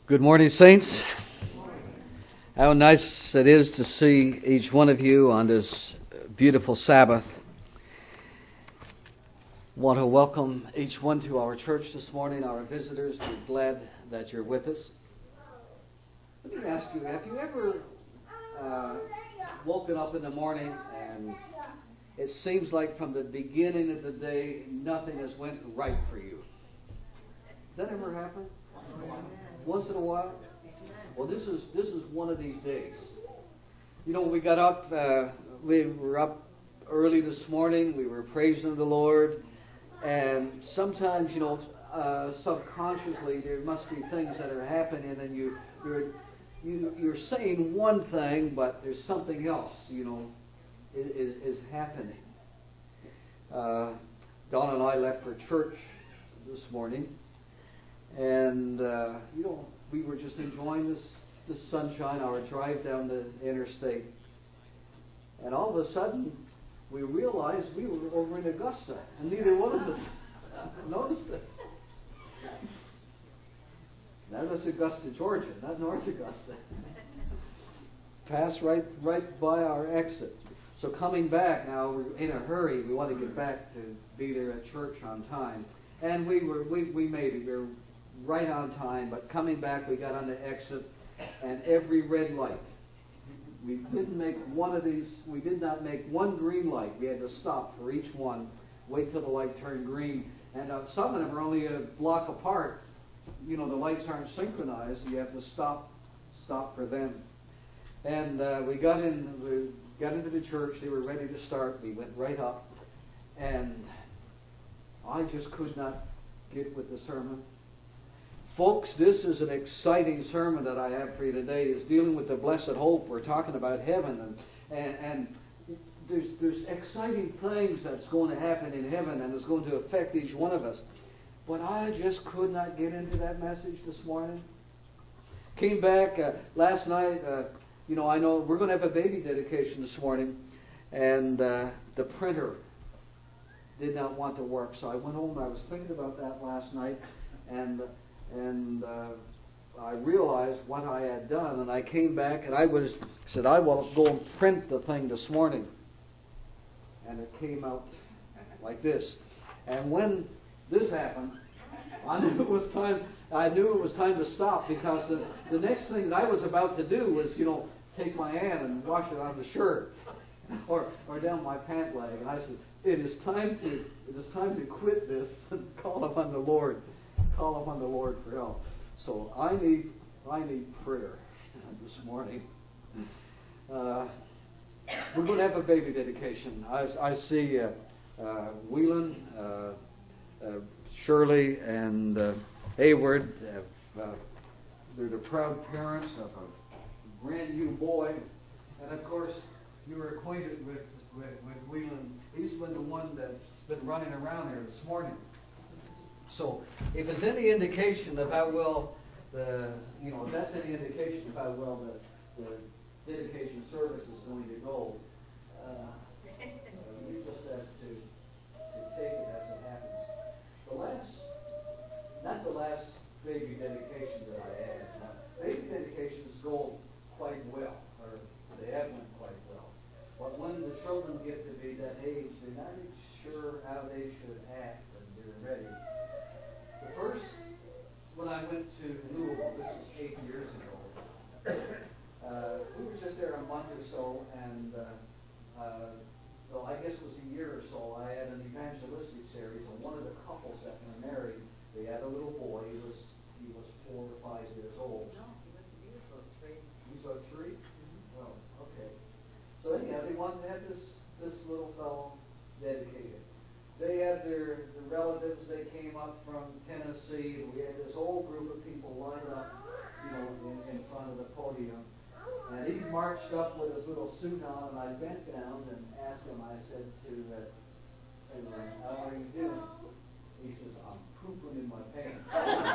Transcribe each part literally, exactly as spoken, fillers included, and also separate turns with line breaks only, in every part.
Good morning, saints. How nice it is to see each one of you on this beautiful Sabbath. Want to welcome each one to our church this morning, our visitors. We're glad that you're with us. Let me ask you, have you ever uh, woken up in the morning and it seems like from the beginning of the day nothing has went right for you? Does that ever happen? Once in a while? Well, this is this is one of these days. You know, we got up, uh, we were up early this morning, we were praising the Lord, and sometimes, you know, uh, subconsciously there must be things that are happening, and you, you're, you, you're saying one thing, but there's something else, you know, is, is happening. Uh, Don and I left for church this morning. And, uh, you know, we were just enjoying this, this sunshine, our drive down the interstate. And all of a sudden, we realized we were over in Augusta. And neither one of us noticed it. That was Augusta, Georgia, not North Augusta. Passed right, right by our exit. So coming back now, we're in a hurry. We want to get back to be there at church on time. And we were, we, we made it. We were right on time, but coming back, we got on the exit, and every red light. We didn't make one of these, we did not make one green light. We had to stop for each one, wait till the light turned green. And uh, some of them are only a block apart. You know, the lights aren't synchronized. You have to stop, stop for them. And uh, we got in, we got into the church. They were ready to start. We went right up, and I just could not get with the sermon. Folks, this is an exciting sermon that I have for you today. It's dealing with the blessed hope. We're talking about heaven, and, and, and there's, there's exciting things that's going to happen in heaven, and it's going to affect each one of us. But I just could not get into that message this morning. Came back uh, last night. Uh, you know, I know we're going to have a baby dedication this morning, and uh, the printer did not want to work. So I went home. I was thinking about that last night, and uh, And uh, I realized what I had done, and I came back and I was said, I will go and print the thing this morning. And it came out like this. And when this happened, I knew it was time. I knew it was time to stop, because the, the next thing that I was about to do was, you know, take my hand and wash it on the shirt or or down my pant leg. And I said, it is time to it is time to quit this and call upon the Lord. Call upon the Lord for help. So I need I need prayer this morning. Uh, we're going to have a baby dedication. I, I see uh, uh, Whelan, uh, uh, Shirley, and uh, Hayward. Uh, uh, they're the proud parents of a brand new boy. And of course, you're acquainted with, with, with Whelan. He's been the one that's been running around here this morning. So, if there's any indication of how well the, you know, if that's any indication of how well the, the dedication service is going to go, uh, uh, you just have to, to take it as it happens. The last, not the last baby dedication that I had. Now, baby dedications go quite well, or they have went quite well. But when the children get to be that age, they're not sure how they should act, and they're ready. The first, when I went to Louisville, this was eight years ago, uh, we were just there a month or so, and uh, uh, well, I guess it was a year or so, I had an evangelistic series, and one of the couples that were married, they had a little boy. He was he was four or five years old.
No, he was, he was about three.
He was about three?
Mm-hmm.
Oh, okay. So anyhow, they wanted to have this, this little fellow dedicated. They had their, their relatives. They came up from Tennessee, and we had this whole group of people lined up, you know, in, in front of the podium. And he marched up with his little suit on, and I bent down and asked him. I said to, uh, to uh, how are you doing? He says, I'm pooping in my pants.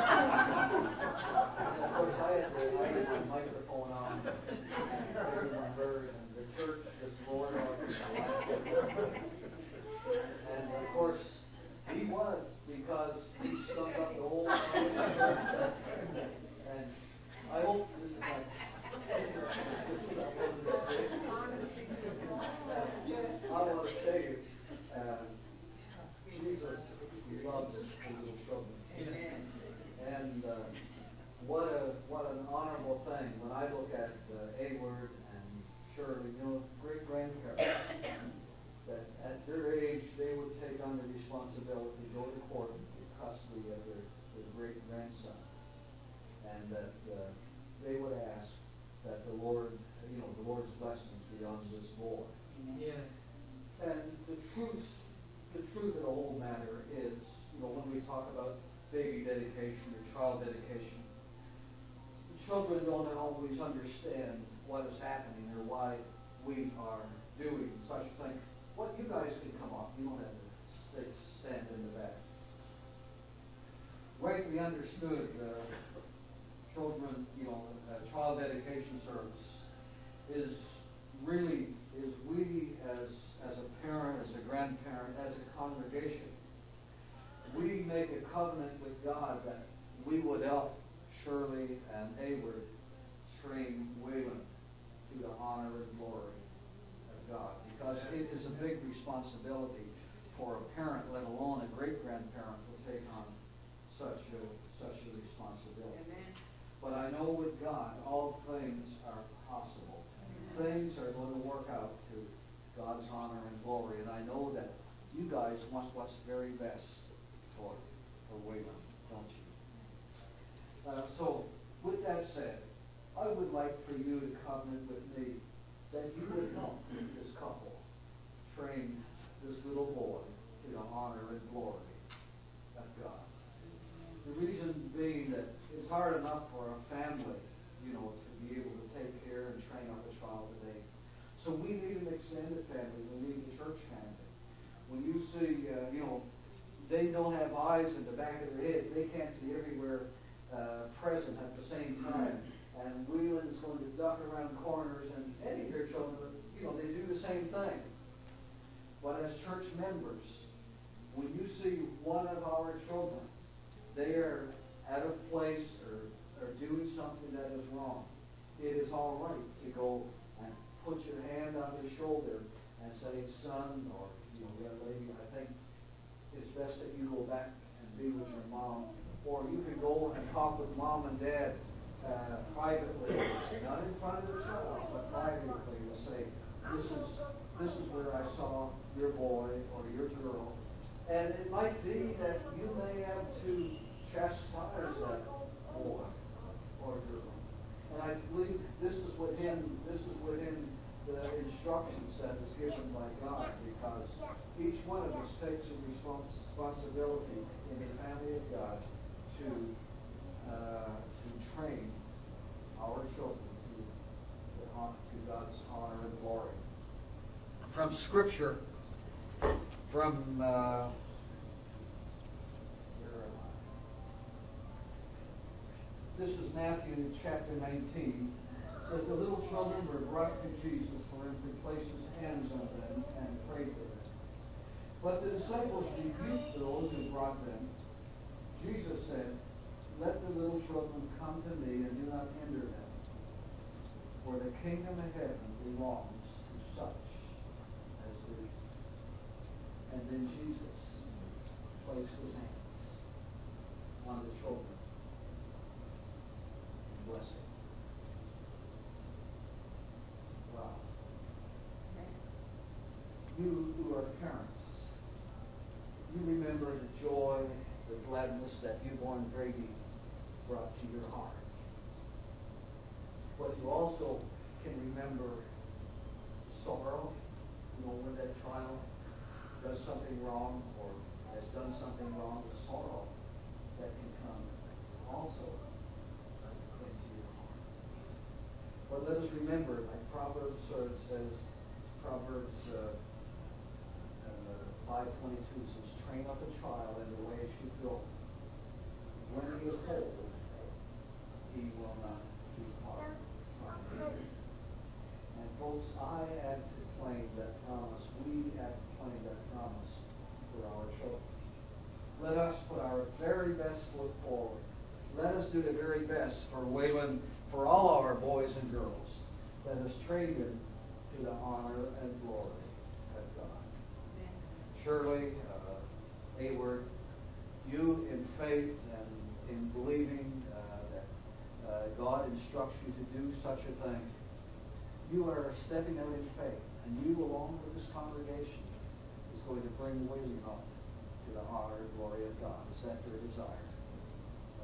And of course, I had, the, I had my microphone on. Everyone heard, and the church just roared out. And of course, he was, because he stunk up the whole place. And great-grandson. And that uh, they would ask that the Lord, you know, the Lord's blessings be on this boy.
Yes.
And the truth, the truth of the whole matter is, you know, when we talk about baby dedication or child dedication, the children don't always understand what is happening or why we are doing such a thing. What you guys can come up, you don't have to stay, stand in the back. Rightly understood, uh, children, you know, uh, child dedication service is really, is we as, as a parent, as a grandparent, as a congregation, we make a covenant with God that we would help Shirley and Hayward train Waylon to the honor and glory of God. Because it is a big responsibility for a parent, let alone a great-grandparent, to take on such a, such a responsibility.
Amen.
But I know with God, all things are possible. Things are going to work out to God's honor and glory. And I know that you guys want what's very best for, for Waylon, don't you? Uh, so, with that said, I would like for you to covenant with me that you would help this couple train this little boy to the honor and glory of God. The reason being that it's hard enough for a family, you know, to be able to take care and train up a child today. So we need an extended family. We need a church family. When you see, uh, you know, they don't have eyes in the back of their head. They can't be everywhere uh, present at the same time. And Waylon is going to duck around corners, and any of your children, you know, they do the same thing. But as church members, when you see one of our children, they are out of place or, or doing something that is wrong, it is all right to go and put your hand on their shoulder and say, son, or, you know, young lady, I think it's best that you go back and be with your mom. Or you can go and talk with mom and dad uh, privately, not in front of the child, but privately, to say, this is, this is where I saw your boy or your girl. And it might be that you may have to chastise that boy or girl. And I believe this is within this is within the instructions that is given by God, because each one of us takes a respons- responsibility in the family of God to uh, to train our children to, to, to God's honor and glory. From Scripture, from uh, this is Matthew chapter nineteen. It says, the little children were brought to Jesus for him to place his hands on them and pray for them. But the disciples rebuked those who brought them. Jesus said, let the little children come to me and do not hinder them, for the kingdom of heaven belongs to such as these. And then Jesus placed his hands on the children and blessed them. Wow. You who are parents, you remember the joy, the gladness that newborn baby brought to your heart. But you also can remember sorrow, you know, when that child does something wrong or has done something wrong, the sorrow that can come also into your heart. But let us remember, like Proverbs uh, says, Proverbs uh, uh, five twenty-two says, train up a child in the way it should go. When he is old, he will not depart from it. And folks, I have to claim that promise. We have to claim that promise for our children. Let us put our very best foot forward. Let us do the very best for Waylon, for all our boys and girls. Let us train them to the honor and glory of God.
Amen.
Shirley, uh, Hayward, you in faith and in believing uh, that uh, God instructs you to do such a thing, you are stepping out in faith, and you, along with this congregation, is going to bring Waylon up to the honor and glory of God. Is that your desire?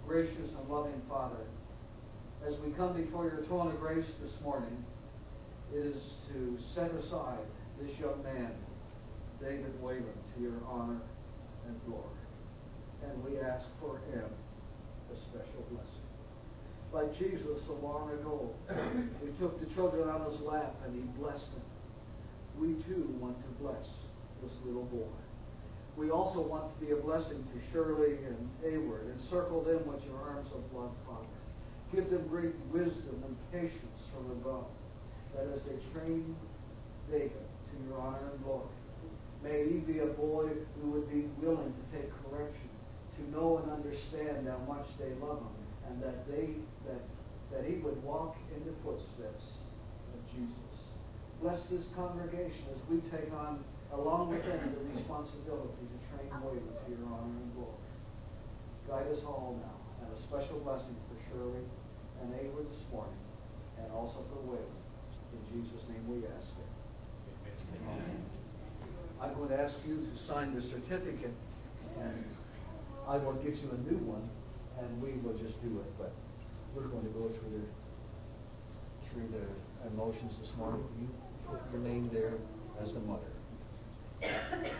Gracious and loving Father, as we come before your throne of grace this morning, it is to set aside this young man, David Whalen, to your honor and glory. And we ask for him a special blessing. Like Jesus so long ago, he took the children on his lap and he blessed them. We too want to bless this little boy. We also want to be a blessing to Shirley and Ayward. Encircle them with your arms of love, Father. Give them great wisdom and patience from above, that as they train David to your honor and glory, may he be a boy who would be willing to take correction, to know and understand how much they love him, and that they that that he would walk in the footsteps of Jesus. Bless this congregation as we take on, along with them, the responsibility to train Whalen to your honor and glory. Guide us all now, and a special blessing for Shirley and Ava this morning, and also for Whalen. In Jesus' name we ask it. Amen. I'm going to ask you to sign the certificate, and I will get you a new one, and we will just do it. But we're going to go through the through the emotions this morning. You put your name there as the mother. There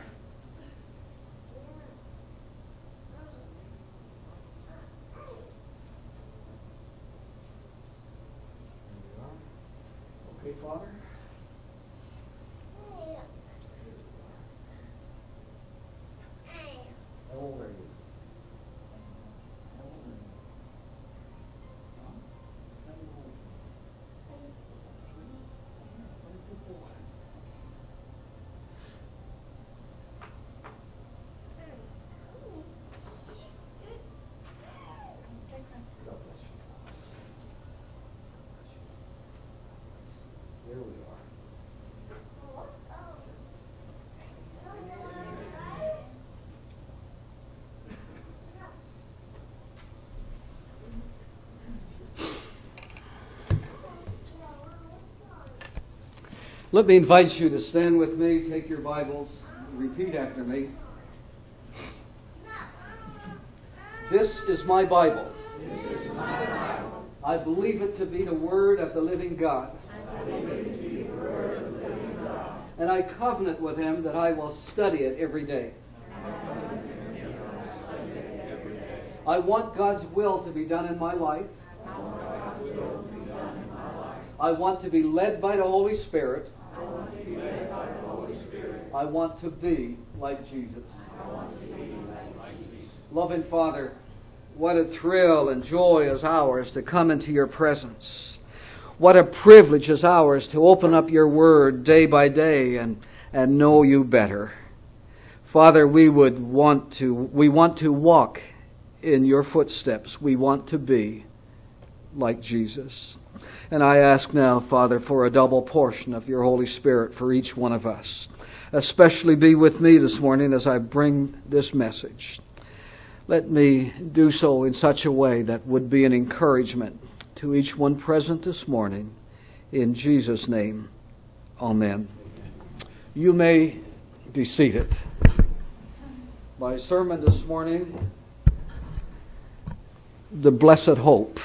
we are. Okay, Father. How old are you? How old are you? Huh? How old are you? What a good boy. God bless you. There we are. Let me invite you to stand with me, take your Bibles, repeat after me. This is my Bible.
This is my Bible.
I believe it to be the Word of the living God.
I believe it to be the Word of the living God.
And I covenant with Him that I will study it every day. I want God's will to be done in my life.
I want God's will to be done in my life.
I want to be led by the Holy Spirit.
I want to be led by the Holy Spirit.
I want to be like Jesus.
I want to be like Jesus.
Loving Father, what a thrill and joy is ours to come into your presence. What a privilege is ours to open up your word day by day and, and know you better. Father, we would want to, we want to walk in your footsteps. We want to be like Jesus. And I ask now, Father, for a double portion of your Holy Spirit for each one of us. Especially be with me this morning as I bring this message. Let me do so in such a way that would be an encouragement to each one present this morning. In Jesus' name, amen. You may be seated. My sermon this morning, the blessed hope.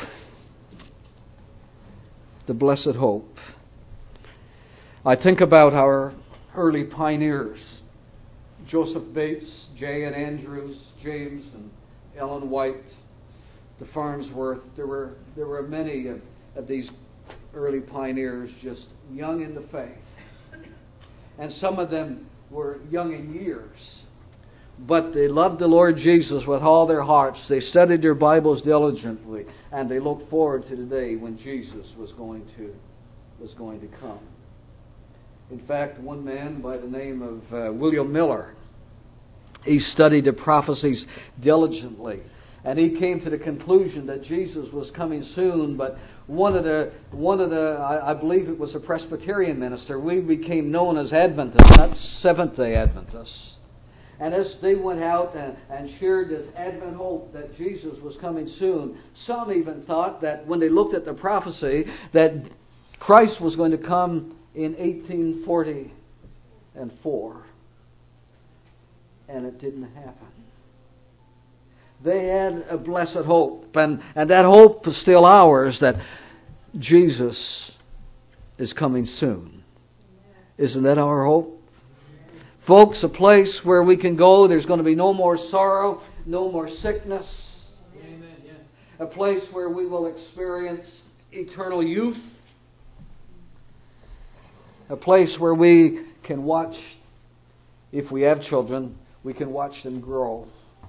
The blessed hope. I think about our early pioneers, Joseph Bates, J. and Andrews, James and Ellen White, the Farnsworth. There were there were many of, of these early pioneers just young in the faith. And some of them were young in years. But they loved the Lord Jesus with all their hearts. They studied their Bibles diligently, and they looked forward to the day when Jesus was going to was going to come. In fact, one man by the name of uh, William Miller, he studied the prophecies diligently, and he came to the conclusion that Jesus was coming soon. But one of the one of the I, I believe it was a Presbyterian minister. We became known as Adventists, not Seventh-day Adventists. And as they went out and, and shared this Advent hope that Jesus was coming soon, some even thought that when they looked at the prophecy that Christ was going to come in eighteen forty and four. And it didn't happen. They had a blessed hope. And, and that hope is still ours, that Jesus is coming soon. Isn't that our hope? Folks, a place where we can go, there's going to be no more sorrow, no more sickness. Amen. A place where we will experience eternal youth. A place where we can watch, if we have children, we can watch them grow.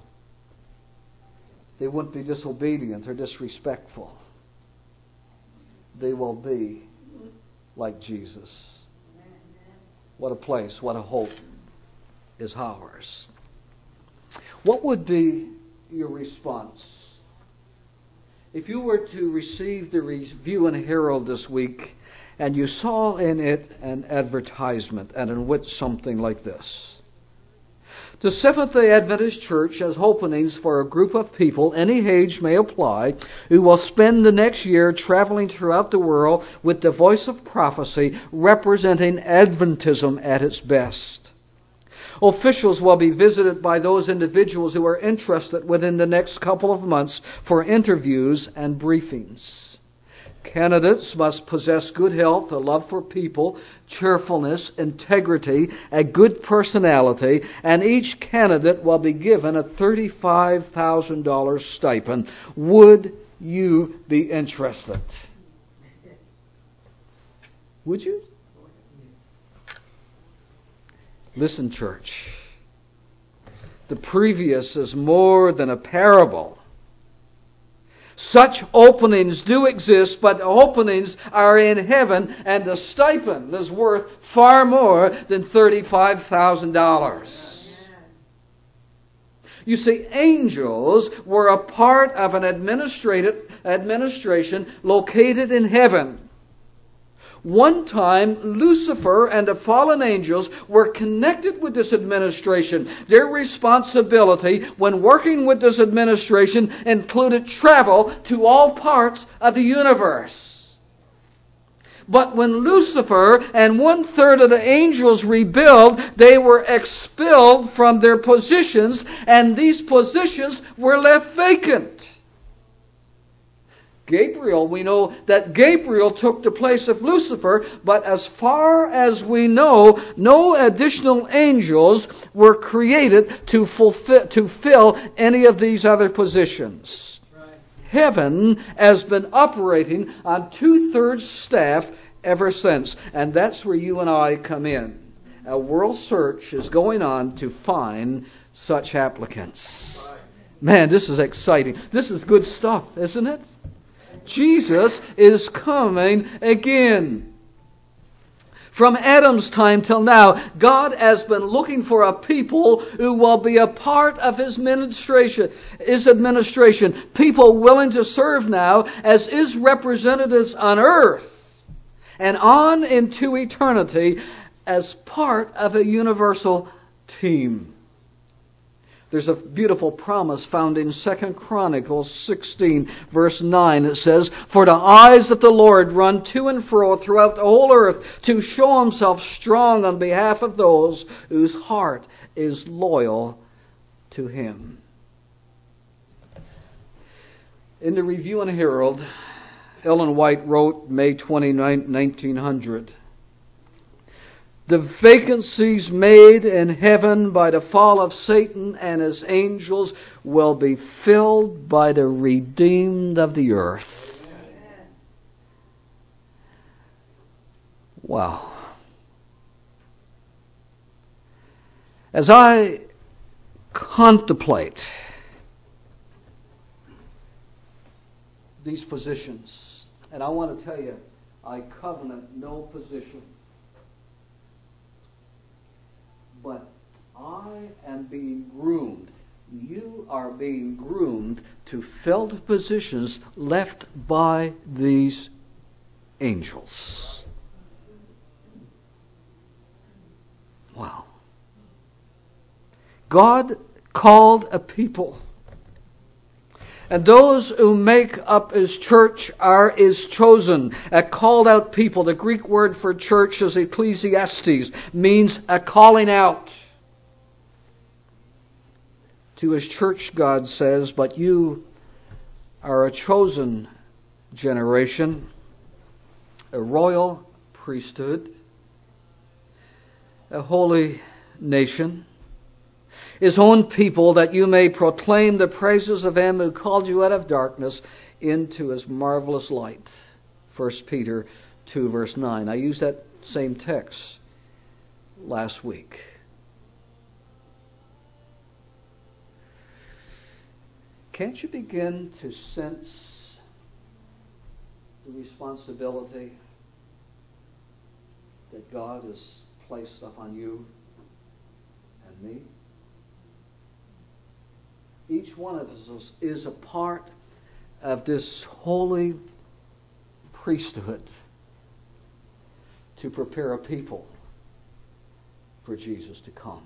They won't be disobedient or disrespectful. They will be like Jesus. What a place, what a hope is ours. What would be your response if you were to receive the Review and Herald this week and you saw in it an advertisement and in which something like this? The Seventh-day Adventist Church has openings for a group of people, any age may apply, who will spend the next year traveling throughout the world with the voice of prophecy representing Adventism at its best. Officials will be visited by those individuals who are interested within the next couple of months for interviews and briefings. Candidates must possess good health, a love for people, cheerfulness, integrity, a good personality, and each candidate will be given a thirty-five thousand dollars stipend. Would you be interested? Would you? Listen, church. The previous is more than a parable. Such openings do exist, but the openings are in heaven, and the stipend is worth far more than thirty-five thousand dollars. You see, angels were a part of an administrative administration located in heaven. One time, Lucifer and the fallen angels were connected with this administration. Their responsibility when working with this administration included travel to all parts of the universe. But when Lucifer and one-third of the angels rebelled, they were expelled from their positions, and these positions were left vacant. Gabriel, we know that Gabriel took the place of Lucifer, but as far as we know, no additional angels were created to fulfill, to fill any of these other positions. Right. Heaven has been operating on two-thirds staff ever since, and that's where you and I come in. A world search is going on to find such applicants. Right. Man, this is exciting. This is good stuff, isn't it? Jesus is coming again. From Adam's time till now, God has been looking for a people who will be a part of His administration, His administration. People willing to serve now as His representatives on earth and on into eternity as part of a universal team. There's a beautiful promise found in Second Chronicles sixteen, verse nine. It says, "For the eyes of the Lord run to and fro throughout the whole earth to show Himself strong on behalf of those whose heart is loyal to Him." In the Review and Herald, Ellen White wrote, May twenty-ninth, nineteen hundred, "The vacancies made in heaven by the fall of Satan and his angels will be filled by the redeemed of the earth." Wow. As I contemplate these positions, and I want to tell you, I covenant no position. But I am being groomed. You are being groomed to fill the positions left by these angels. Wow. God called a people. And those who make up His church are His chosen, a called out people. The Greek word for church is ecclesiastes, means a calling out. To His church, God says, but you are a chosen generation, a royal priesthood, a holy nation, His own people, that you may proclaim the praises of Him who called you out of darkness into His marvelous light. First Peter two, verse nine. I used that same text last week. Can't you begin to sense the responsibility that God has placed upon you and me? Each one of us is a part of this holy priesthood to prepare a people for Jesus to come.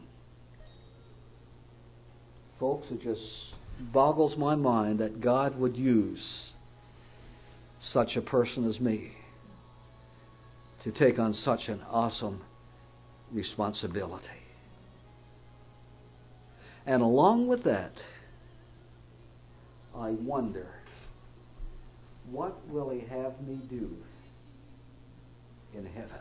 Folks, it just boggles my mind that God would use such a person as me to take on such an awesome responsibility. And along with that, I wonder, what will He have me do in heaven?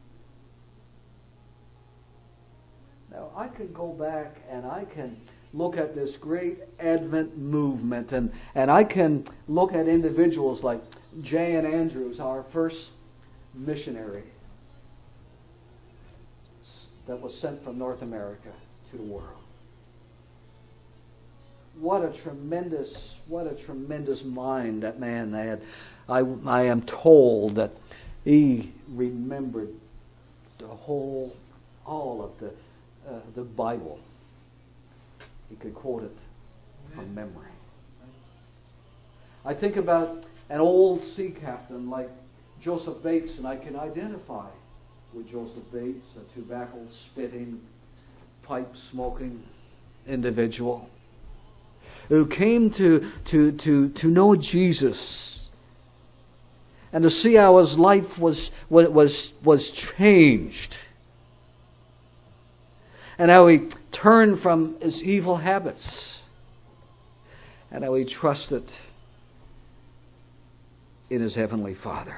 Now, I could go back and I can look at this great Advent movement, and, and I can look at individuals like J N Andrews, our first missionary that was sent from North America to the world. What a tremendous, what a tremendous mind that man had. I, I am told that he remembered the whole, all of the uh, the Bible. He could quote it from memory. I think about an old sea captain like Joseph Bates, and I can identify with Joseph Bates, a tobacco-spitting, pipe-smoking individual who came to, to, to, to know Jesus and to see how his life was, was, was changed, and how he turned from his evil habits, and how he trusted in his Heavenly Father.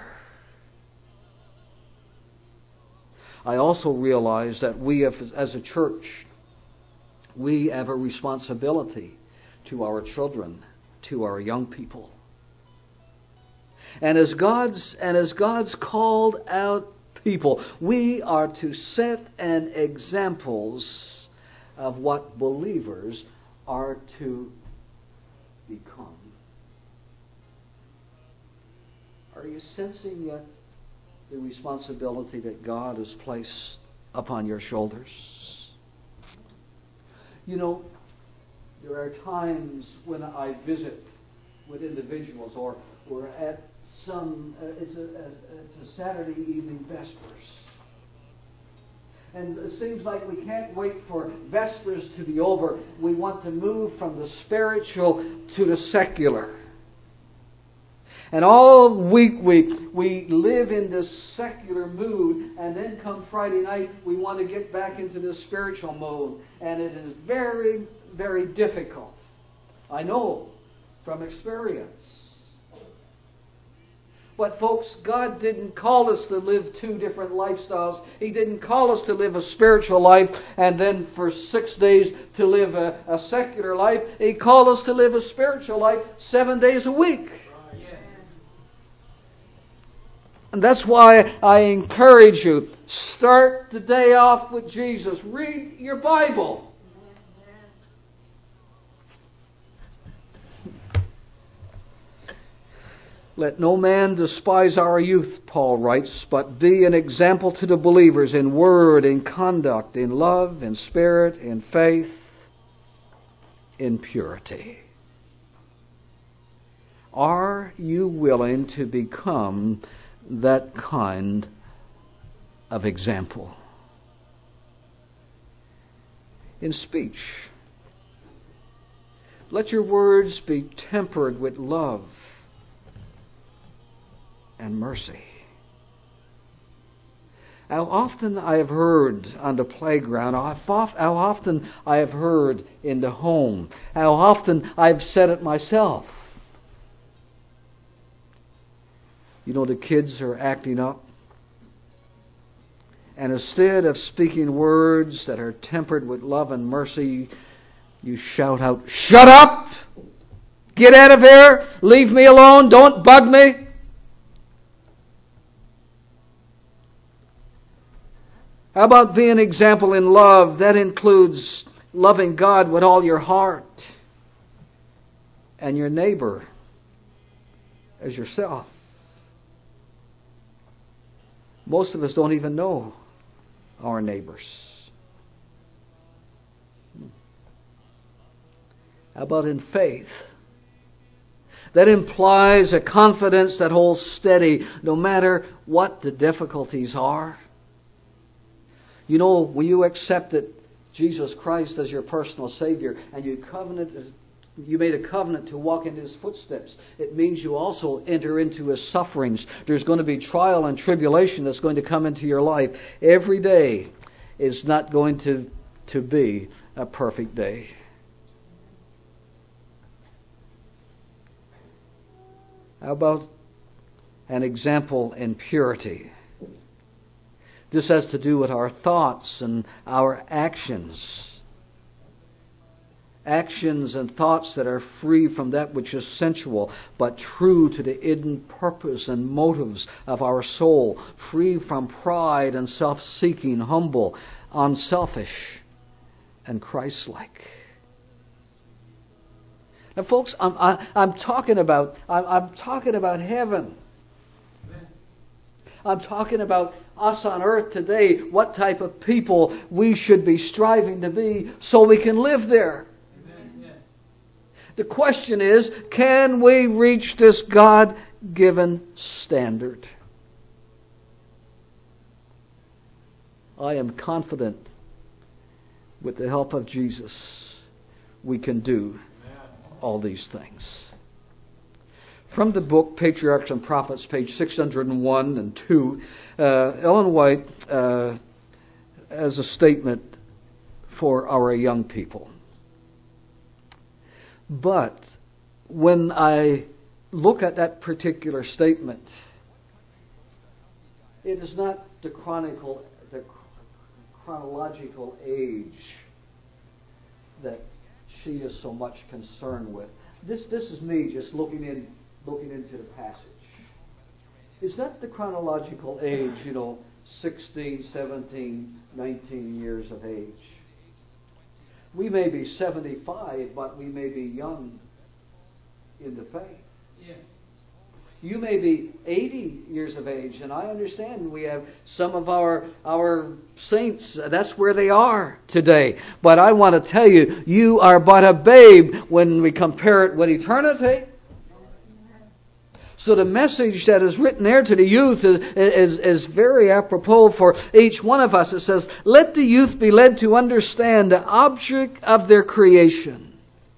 I also realize that we have, as a church, we have a responsibility to our children, to our young people. And as God's and as God's called out people, we are to set an examples of what believers are to become. Are you sensing yet the responsibility that God has placed upon your shoulders? You know, there are times when I visit with individuals, or we're at some, uh, it's, a, a, it's a Saturday evening Vespers. And it seems like we can't wait for Vespers to be over. We want to move from the spiritual to the secular. And all week we, we live in this secular mood, and then come Friday night we want to get back into the spiritual mode. And it is very, very difficult. I know from experience. But folks, God didn't call us to live two different lifestyles. He didn't call us to live a spiritual life and then for six days to live a, a secular life. He called us to live a spiritual life seven days a week. And that's why I encourage you, start the day off with Jesus. Read your Bible. Let no man despise our youth, Paul writes, but be an example to the believers in word, in conduct, in love, in spirit, in faith, in purity. Are you willing to become that kind of example? In speech, let your words be tempered with love and mercy. How often I have heard on the playground, how often I have heard in the home, how often I've said it myself. You know, the kids are acting up. And instead of speaking words that are tempered with love and mercy, you shout out, "Shut up! Get out of here! Leave me alone! Don't bug me!" How about being an example in love? That includes loving God with all your heart and your neighbor as yourself. Most of us don't even know our neighbors. How about in faith? That implies a confidence that holds steady no matter what the difficulties are. You know, when you accepted Jesus Christ as your personal Savior and you covenanted, you made a covenant to walk in His footsteps, it means you also enter into His sufferings. There's going to be trial and tribulation that's going to come into your life. Every day is not going to, to be a perfect day. How about an example in purity? This has to do with our thoughts and our actions. Actions and thoughts that are free from that which is sensual, but true to the hidden purpose and motives of our soul. Free from pride and self-seeking, humble, unselfish, and Christ-like. Now, folks, I'm, I, I'm talking about I'm, I'm talking about heaven. I'm talking about us on earth today, what type of people we should be striving to be so we can live there. Amen. The question is, can we reach this God-given standard? I am confident with the help of Jesus we can do all these things. From the book Patriarchs and Prophets, page six hundred one and two, uh, Ellen White uh, has a statement for our young people. But when I look at that particular statement, it is not the chronicle, the chronological age that she is so much concerned with. This this is me just looking in. Looking into the passage. Is that the chronological age, you know, sixteen, seventeen, nineteen years of age? We may be seventy-five, but we may be young in the faith. Yeah. You may be eighty years of age, and I understand we have some of our our saints, that's where they are today. But I want to tell you, you are but a babe when we compare it with eternity. So the message that is written there to the youth is, is, is very apropos for each one of us. It says, let the youth be led to understand the object of their creation,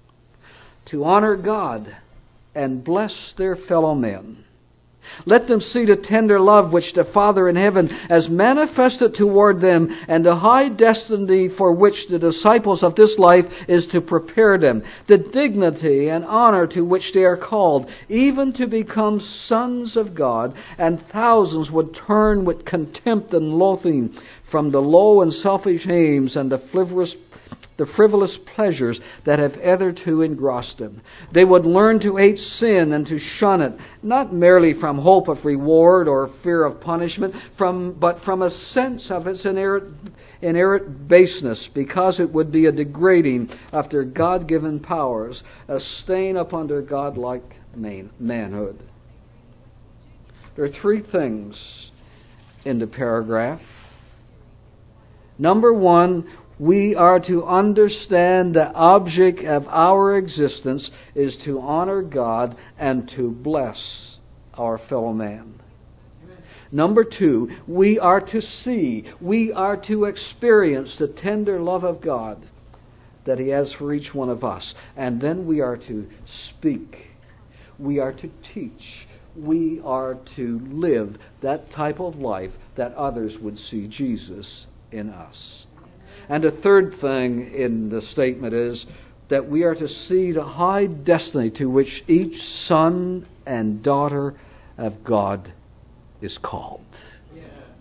to honor God and bless their fellow men. Let them see the tender love which the Father in heaven has manifested toward them, and the high destiny for which the disciples of this life is to prepare them, the dignity and honor to which they are called, even to become sons of God, and thousands would turn with contempt and loathing from the low and selfish aims and the frivolous the frivolous pleasures that have hitherto engrossed them. They would learn to hate sin and to shun it, not merely from hope of reward or fear of punishment, from but from a sense of its inerrant, inerrant baseness, because it would be a degrading of their God-given powers, a stain upon their godlike man, manhood. There are three things in the paragraph. Number one, we are to understand the object of our existence is to honor God and to bless our fellow man. Amen. Number two, we are to see, we are to experience the tender love of God that He has for each one of us. And then we are to speak. We are to teach. we are to live that type of life that others would see Jesus in us. And a third thing in the statement is that we are to see the high destiny to which each son and daughter of God is called. Yeah.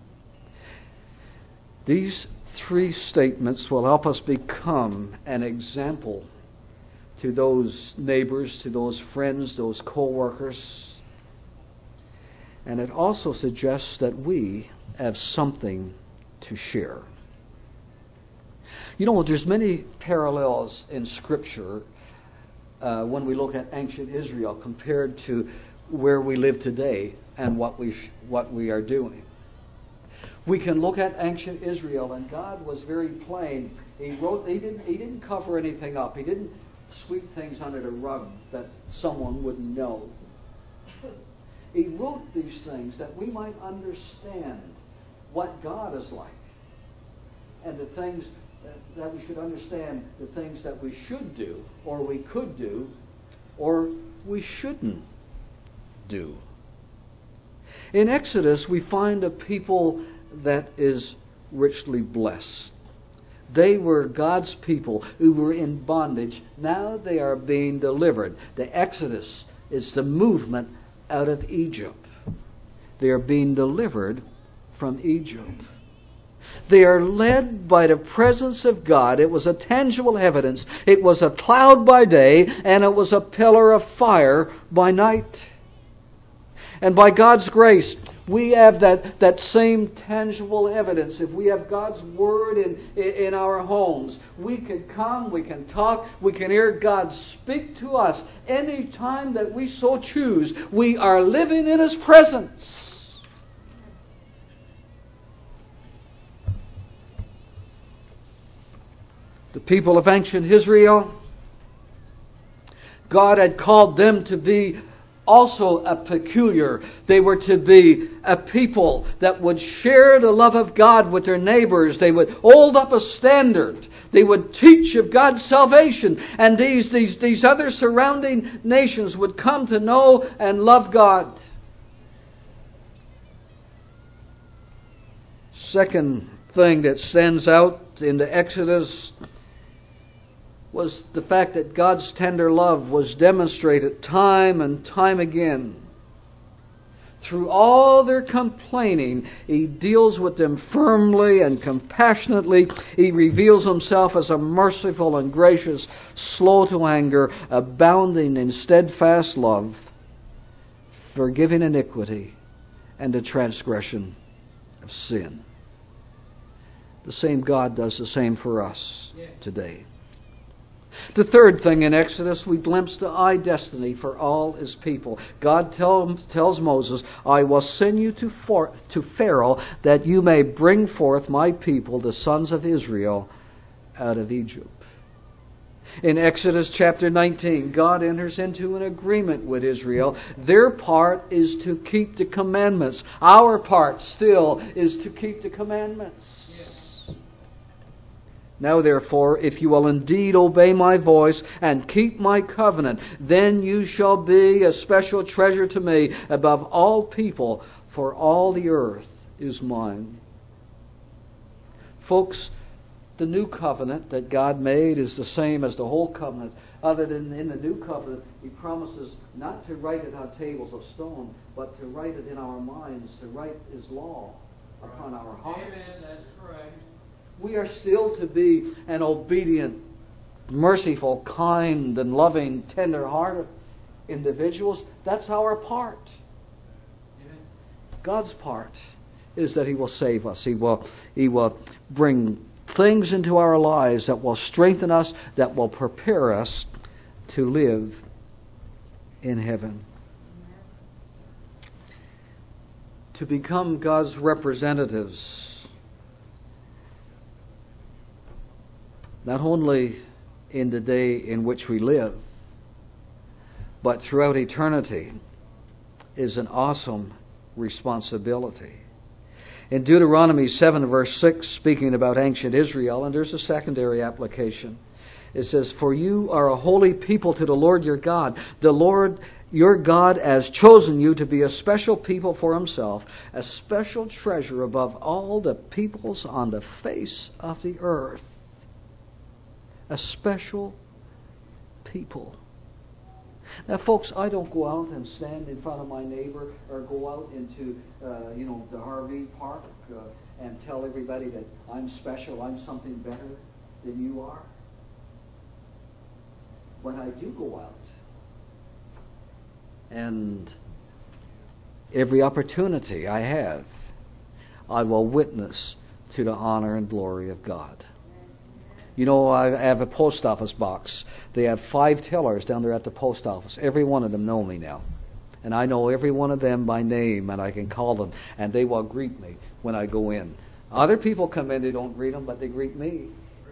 These three statements will help us become an example to those neighbors, to those friends, those co-workers. And it also suggests that we have something to share. You know, there's many parallels in Scripture uh, when we look at ancient Israel compared to where we live today and what we sh- what we are doing. We can look at ancient Israel, and God was very plain. He wrote. He didn't. He didn't cover anything up. He didn't sweep things under the rug that someone wouldn't know. He wrote these things that we might understand what God is like, and the things that, that we should understand, the things that we should do, or we could do, or we shouldn't do. In Exodus, we find a people that is richly blessed. They were God's people who were in bondage. Now they are being delivered. The Exodus is the movement out of Egypt. They are being delivered from Egypt. They are led by the presence of God. It was a tangible evidence. It was a cloud by day, and it was a pillar of fire by night. And by God's grace, we have that, that same tangible evidence. If we have God's Word in, in our homes, we can come, we can talk, we can hear God speak to us any time that we so choose. We are living in His presence. The people of ancient Israel, God had called them to be also a peculiar. They were to be a people that would share the love of God with their neighbors. They would hold up a standard. They would teach of God's salvation. And these, these, these other surrounding nations would come to know and love God. Second thing that stands out in the Exodus was the fact that God's tender love was demonstrated time and time again. Through all their complaining, He deals with them firmly and compassionately. He reveals Himself as a merciful and gracious, slow to anger, abounding in steadfast love, forgiving iniquity and the transgression of sin. The same God does the same for us today. The third thing in Exodus, we glimpse the high destiny for all His people. God tell, tells Moses, I will send you to, for, to Pharaoh that you may bring forth my people, the sons of Israel, out of Egypt. In Exodus chapter nineteen, God enters into an agreement with Israel. Their part is to keep the commandments. Our part still is to keep the commandments. Yes. Now therefore, if you will indeed obey my voice and keep my covenant, then you shall be a special treasure to me above all people, for all the earth is mine. Folks, the new covenant that God made is the same as the whole covenant, other than in the new covenant, He promises not to write it on tables of stone, but to write it in our minds, to write His law upon our hearts.
Amen, that's correct.
We are still to be an obedient, merciful, kind, and loving, tender-hearted individuals. That's our part. Amen. God's part is that He will save us. He will, He will bring things into our lives that will strengthen us, that will prepare us to live in heaven. To become God's representatives, not only in the day in which we live, but throughout eternity, is an awesome responsibility. In Deuteronomy seven verse six, speaking about ancient Israel, and there's a secondary application, it says, for you are a holy people to the Lord your God. The Lord Your God has chosen you to be a special people for Himself, a special treasure above all the peoples on the face of the earth. A special people. Now, folks, I don't go out and stand in front of my neighbor or go out into, uh, you know, the Harvey Park uh, and tell everybody that I'm special, I'm something better than you are. When I do go out, and every opportunity I have, I will witness to the honor and glory of God. You know, I have a post office box. They have five tellers down there at the post office. Every one of them know me now. And I know every one of them by name, and I can call them, and they will greet me when I go in. Other people come in, they don't greet them, but they greet me.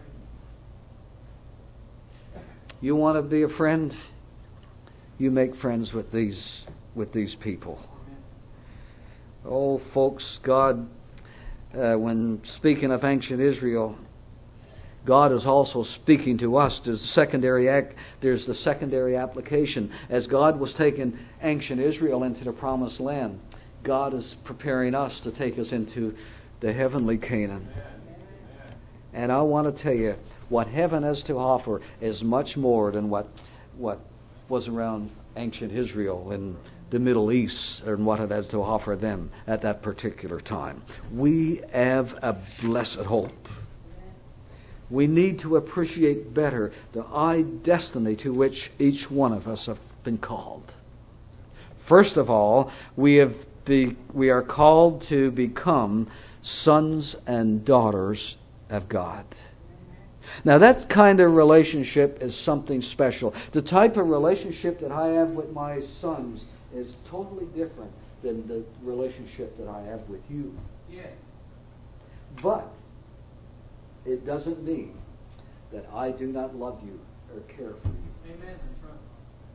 You want to be a friend? You make friends with these with these people. Oh, folks, God, uh, when speaking of ancient Israel, God is also speaking to us. There's the secondary act, there's the secondary application. As God was taking ancient Israel into the promised land, God is preparing us to take us into the heavenly Canaan. And I want to tell you, what heaven has to offer is much more than what what was around ancient Israel and the Middle East and what it has to offer them at that particular time. We have a blessed hope. We need to appreciate better the high destiny to which each one of us have been called. First of all, we have the, we are called to become sons and daughters of God. Now that kind of relationship is something special. The type of relationship that I have with my sons is totally different than the relationship that I have with you.
Yes.
But it doesn't mean that I do not love you or care for you.
Amen. That's right.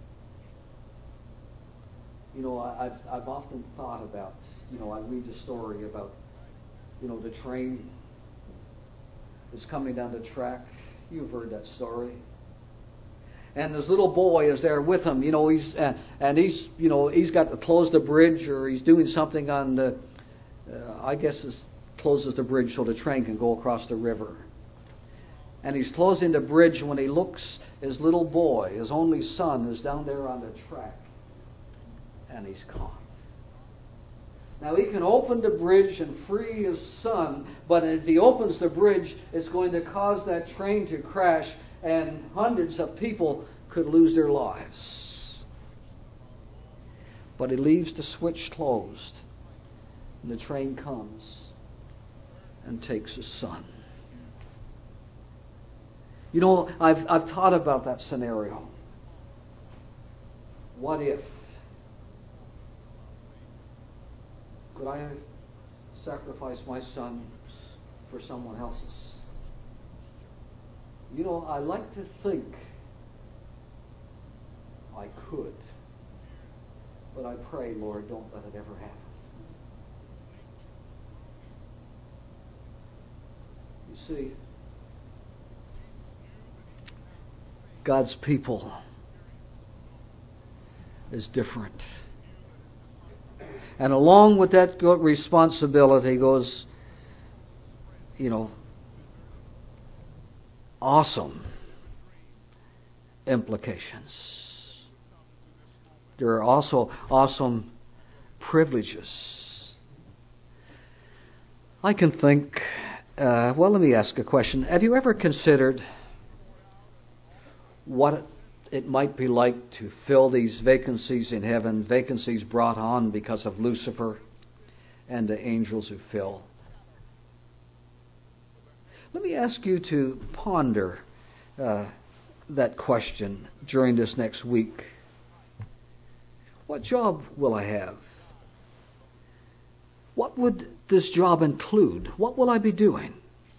You know, I, I've I've often thought about, you know, I read the story about, you know, the train is coming down the track. You've heard that story. And this little boy is there with him. You know, he's uh, and he's you know he's got to close the bridge, or he's doing something on the. Uh, I guess it closes the bridge so the train can go across the river. And he's closing the bridge when he looks. His little boy, his only son, is down there on the track, and he's caught. Now he can open the bridge and free his son, but if he opens the bridge, it's going to cause that train to crash, and hundreds of people could lose their lives. But he leaves the switch closed, and the train comes and takes his son. You know, I've I've thought about that scenario. What if? Could I sacrifice my son for someone else's? You know, I like to think I could. But I pray, Lord, don't let it ever happen. You see, God's people is different. And along with that responsibility goes, you know, awesome implications. There are also awesome privileges. I can think, uh, well, let me ask a question. Have you ever considered what it might be like to fill these vacancies in heaven, vacancies brought on because of Lucifer and the angels who fill? Let me ask you to ponder uh, that question during this next week. What job will I have? What would this job include? What will I be doing?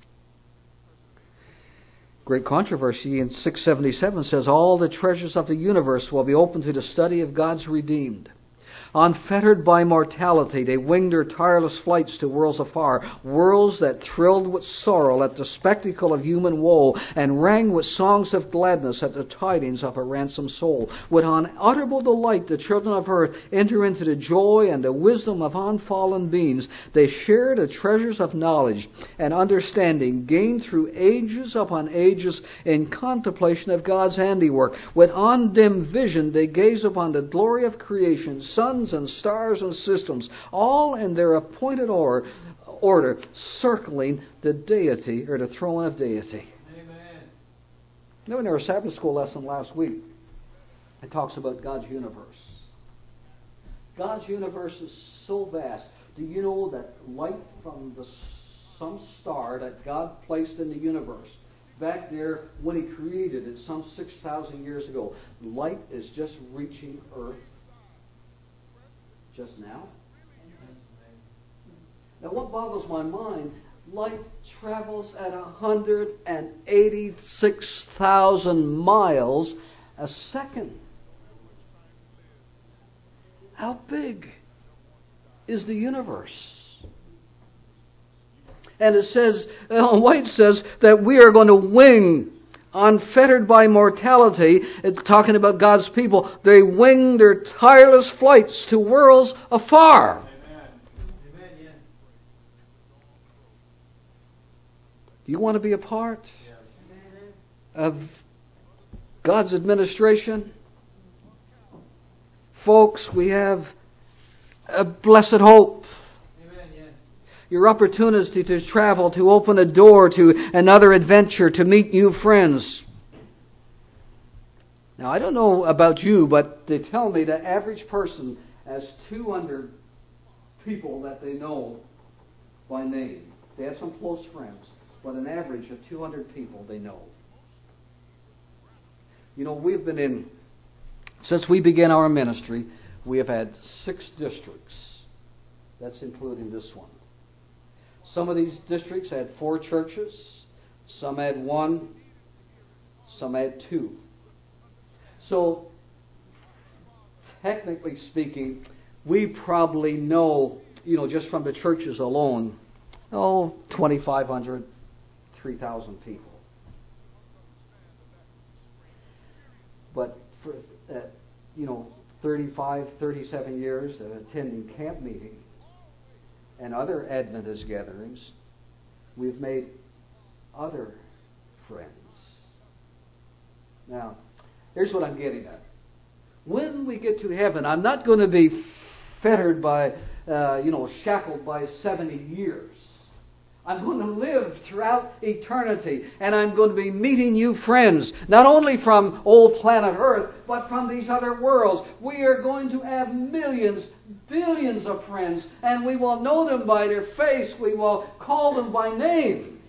Great Controversy in six seventy-seven says all the treasures of the universe will be open to the study of God's redeemed. Unfettered by mortality, they winged their tireless flights to worlds afar, worlds that thrilled with sorrow at the spectacle of human woe, and rang with songs of gladness at the tidings of a ransomed soul. With unutterable delight, the children of earth enter into the joy and the wisdom of unfallen beings. They share the treasures of knowledge and understanding gained through ages upon ages in contemplation of God's handiwork. With undimmed vision, they gaze upon the glory of creation, suns and stars and systems, all in their appointed order, order circling the deity or the throne of deity.
Amen.
You know, in our Sabbath school lesson last week, it talks about God's universe. God's universe is so vast. Do you know that light from the, some star that God placed in the universe, back there when He created it some six thousand years ago, light is just reaching Earth just now? Now what boggles my mind, light travels at one hundred eighty-six thousand miles a second. How big is the universe? And it says, Ellen White says, that we are going to wing, unfettered by mortality. It's talking about God's people. They wing their tireless flights to worlds afar.
Amen. Amen. Yeah.
Do you want to be a part
Yeah.
of God's administration? Folks, we have a blessed hope.
Amen. Yeah.
Your opportunity to travel, to open a door to another adventure, to meet new friends. Now, I don't know about you, but they tell me the average person has two hundred people that they know by name. They have some close friends, but an average of two hundred people they know. You know, we've been in, since we began our ministry, we have had six districts. That's including this one. Some of these districts had four churches, some had one, some had two. So, technically speaking, we probably know, you know, just from the churches alone, oh, twenty-five hundred, three thousand people. But for, uh, you know, thirty-five, thirty-seven years of attending camp meeting and other Adventist gatherings, we've made other friends. Now, here's what I'm getting at. When we get to heaven, I'm not going to be fettered by, uh, you know, shackled by seventy years. I'm going to live throughout eternity, and I'm going to be meeting you friends, not only from old planet Earth, but from these other worlds. We are going to have millions, billions of friends, and we will know them by their face. We will call them by name.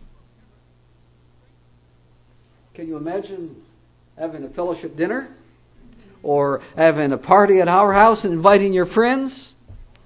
Can you imagine having a fellowship dinner? Or having a party at our house and inviting your friends?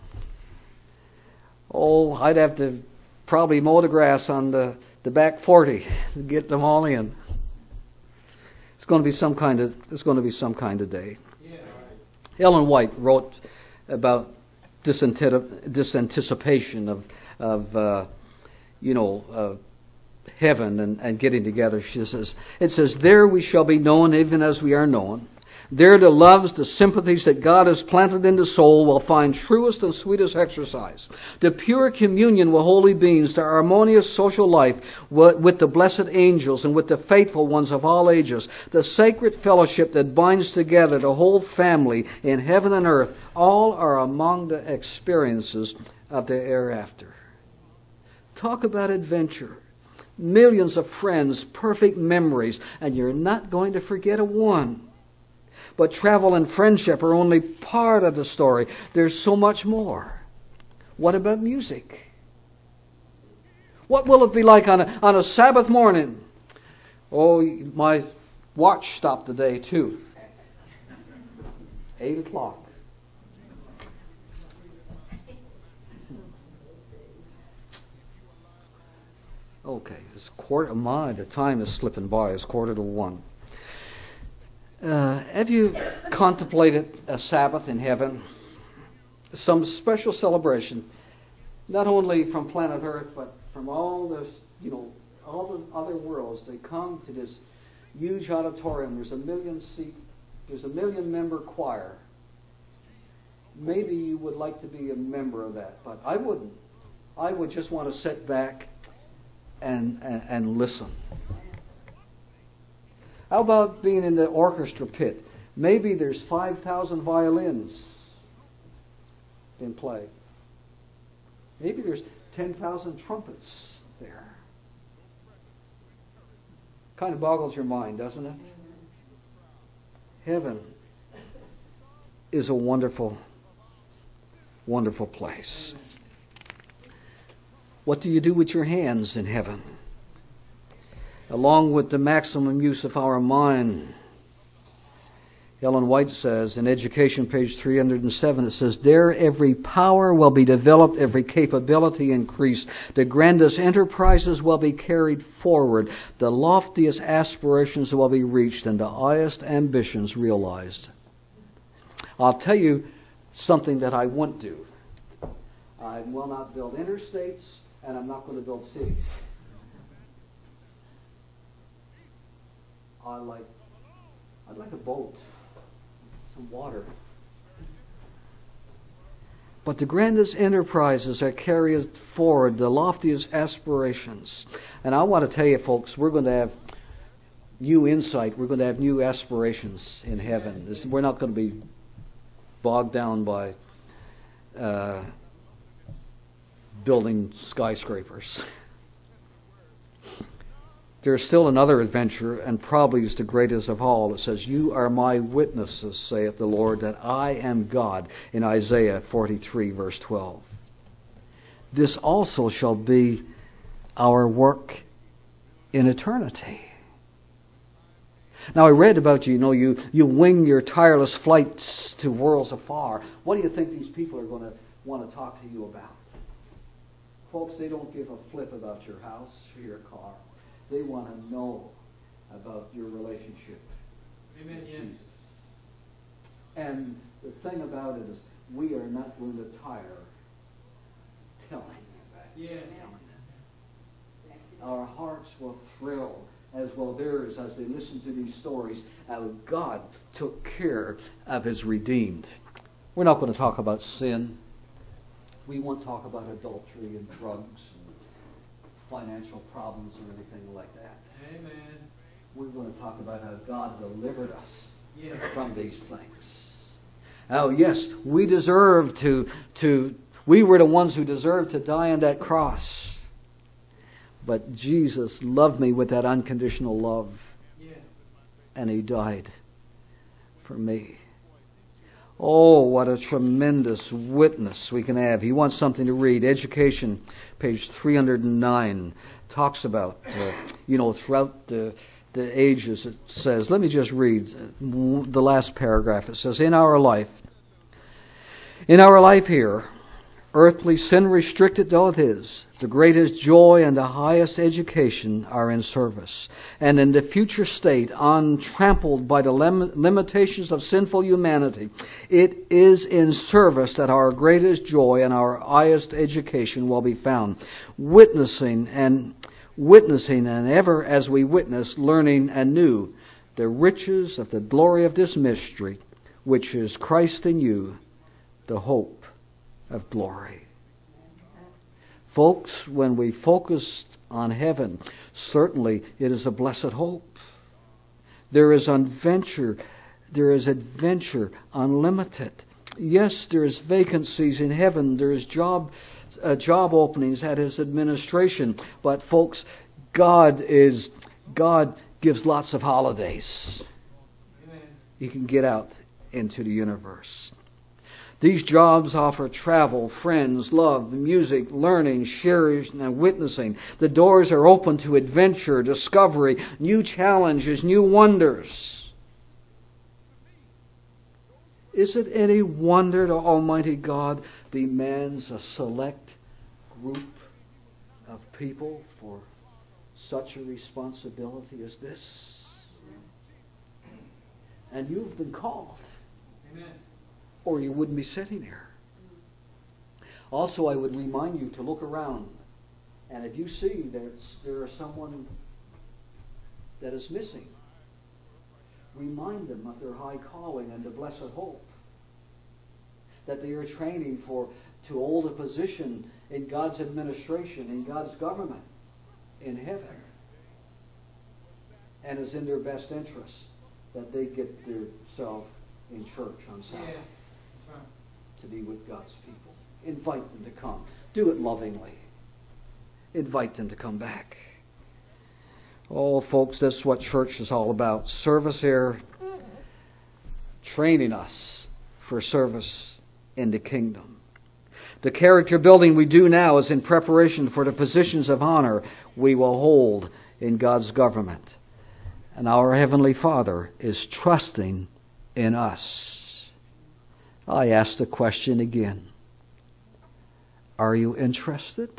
Oh, I'd have to probably mow the grass on the, the back forty to get them all in. It's going to be some kind of it's going to be some kind of day.
Yeah, right.
Ellen White wrote about this, antip- this anticipation of of uh, you know uh, heaven and, and getting together. She says it says there we shall be known even as we are known. There the loves, the sympathies that God has planted in the soul will find truest and sweetest exercise. The pure communion with holy beings, the harmonious social life with the blessed angels and with the faithful ones of all ages, the sacred fellowship that binds together the whole family in heaven and earth, all are among the experiences of the hereafter. Talk about adventure. Millions of friends, perfect memories, and you're not going to forget a one. But travel and friendship are only part of the story. There's so much more. What about music? What will it be like on a, on a Sabbath morning? Oh, my watch stopped today too. Eight o'clock. Okay, it's quarter. My, the time is slipping by. It's quarter to one. Uh, have you contemplated a Sabbath in heaven? some special celebration, not only from planet Earth, but from all the, you know, all the other worlds. They come to this huge auditorium. There's a million seat, there's a million member choir. Maybe you would like to be a member of that, but I wouldn't. I would just want to sit back and, and, and listen. How about being in the orchestra pit? Maybe there's five thousand violins in play. Maybe there's ten thousand trumpets there. Kind of boggles your mind, doesn't it? Heaven is a wonderful, wonderful place. What do you do with your hands in heaven? Along with the maximum use of our mind, Ellen White says in Education, page three hundred seven, it says, there every power will be developed, every capability increased. The grandest enterprises will be carried forward. The loftiest aspirations will be reached, and the highest ambitions realized. I'll tell you something that I won't do. I will not build interstates, and I'm not going to build cities. I like, I'd like a boat. Water. But the grandest enterprises that carry us forward, the loftiest aspirations. And I want to tell you, folks, we're going to have new insight. We're going to have new aspirations in heaven. This, we're not going to be bogged down by uh, building skyscrapers. There's still another adventure, and probably is the greatest of all. It says, you are my witnesses, saith the Lord, that I am God, in Isaiah forty-three, verse twelve. This also shall be our work in eternity. Now, I read about you, you know, you, you wing your tireless flights to worlds afar. What do you think these people are going to want to talk to you about? Folks, they don't give a flip about your house or your car. They want to know about your relationship
Amen,
with
yes.
Jesus. And the thing about it is, we are not going to tire telling you that.
Yes.
Our hearts will thrill, as will theirs, as they listen to these stories, how God took care of His redeemed. We're not going to talk about sin. We won't talk about adultery and drugs and financial problems or anything like that.
Amen.
We're going to talk about how God delivered us
Yes.
from these things. Oh, yes, we deserve to, to, we were the ones who deserved to die on that cross. But Jesus loved me with that unconditional love.
Yes.
And He died for me. Oh, what a tremendous witness we can have. He wants something to read. Education, page three hundred nine, talks about, uh, you know, throughout the, the ages, it says, let me just read the last paragraph. It says, in our life, in our life here, earthly sin restricted though it is, the greatest joy and the highest education are in service. And in the future state, untrampled by the lim- limitations of sinful humanity, it is in service that our greatest joy and our highest education will be found. Witnessing and witnessing and ever as we witness, learning anew the riches of the glory of this mystery, which is Christ in you, the hope of glory. Folks, when we focus on heaven, certainly it is a blessed hope. There is adventure, there is adventure unlimited. Yes, there is vacancies in heaven. There is job uh, job openings at His administration. But folks, God is God gives lots of holidays.
Amen.
You can get out into the universe. These jobs offer travel, friends, love, music, learning, sharing, and witnessing. The doors are open to adventure, discovery, new challenges, new wonders. Is it any wonder that Almighty God demands a select group of people for such a responsibility as this? And you've been called,
Amen.
or you wouldn't be sitting here. Also, I would remind you to look around. And if you see that there is someone that is missing, remind them of their high calling and the blessed hope. That they are training for to hold a position in God's administration, in God's government, in heaven. And it's in their best interest that they get themselves in church on Sabbath.
Yeah. That's right.
To be with God's people. Invite them to come. Do it lovingly. Invite them to come back. Oh, folks, that's what church is all about. Service here, training us for service in the kingdom. The character building we do now is in preparation for the positions of honor we will hold in God's government. And our Heavenly Father is trusting in us. I ask the question again. Are you interested?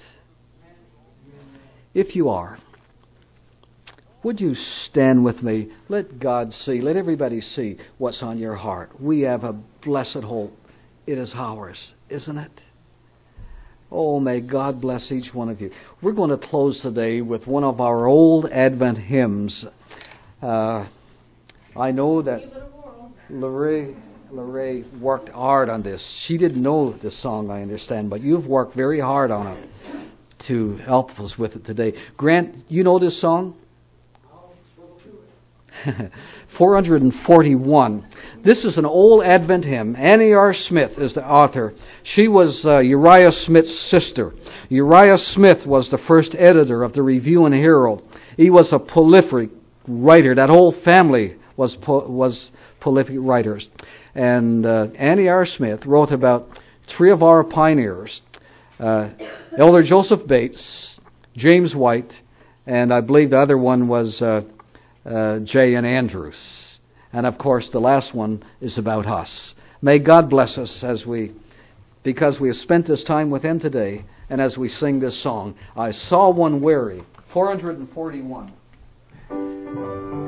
If you are, would you stand with me? Let God see, let everybody see what's on your heart. We have a blessed hope. It is ours, isn't it? Oh, may God bless each one of you. We're going to close today with one of our old Advent hymns. Uh, I know that Lorraine, Lorraine worked hard on this. She didn't know this song, I understand, but you've worked very hard on it to help us with it today. Grant, you know this song? four hundred forty-one. This is an old Advent hymn. Annie R. Smith is the author. She was uh, Uriah Smith's sister. Uriah Smith was the first editor of the Review and Herald. He was a prolific writer. That whole family was po- was prolific writers. And uh, Annie R. Smith wrote about three of our pioneers, uh, Elder Joseph Bates, James White, and I believe the other one was uh, uh, J. N. Andrews. And of course, the last one is about us. May God bless us as we, because we have spent this time with Him today, and as we sing this song. I saw one weary, four hundred forty-one.